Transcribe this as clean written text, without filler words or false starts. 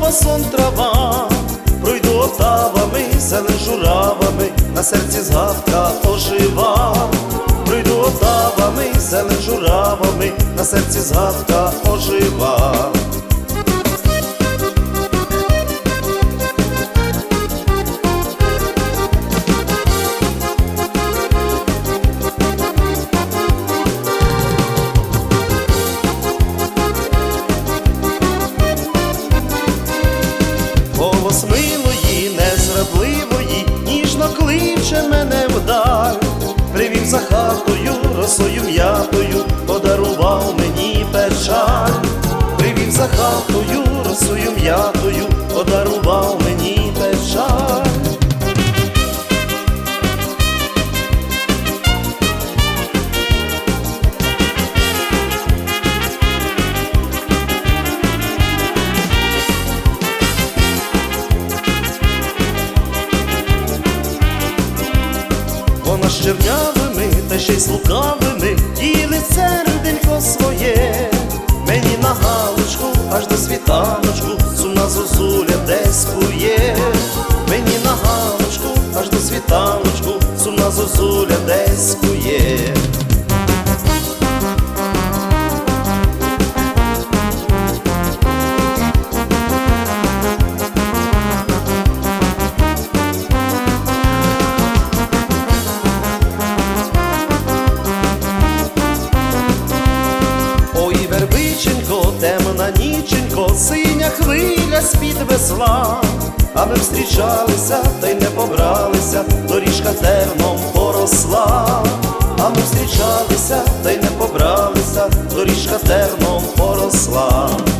сон трава, пройду отавами, зелень журавами, на серці згадка ожива. Пройду отавами, зелень журавами, на серці згадка ожива. Голос милої, незрадливої, ніжно кличе мене вдаль. Привів за хатою, росою м'ятою, подарував мені печаль. Привів за хатою, росою м'ятою, подарував мені печаль. Вона з чернявими, та ще й з лукавими, ділить серденько своє. Мені на галочку, аж до світаночку, сумна зозуля десь кує. Мені на галочку, аж до світаночку, сумна зозуля десь кує. Вербиченько, темна ніченько, синя хвиля з-під весла. А ми встрічалися, та й не побралися, доріжка терном поросла. А ми встрічалися, та й не побралися, доріжка терном поросла.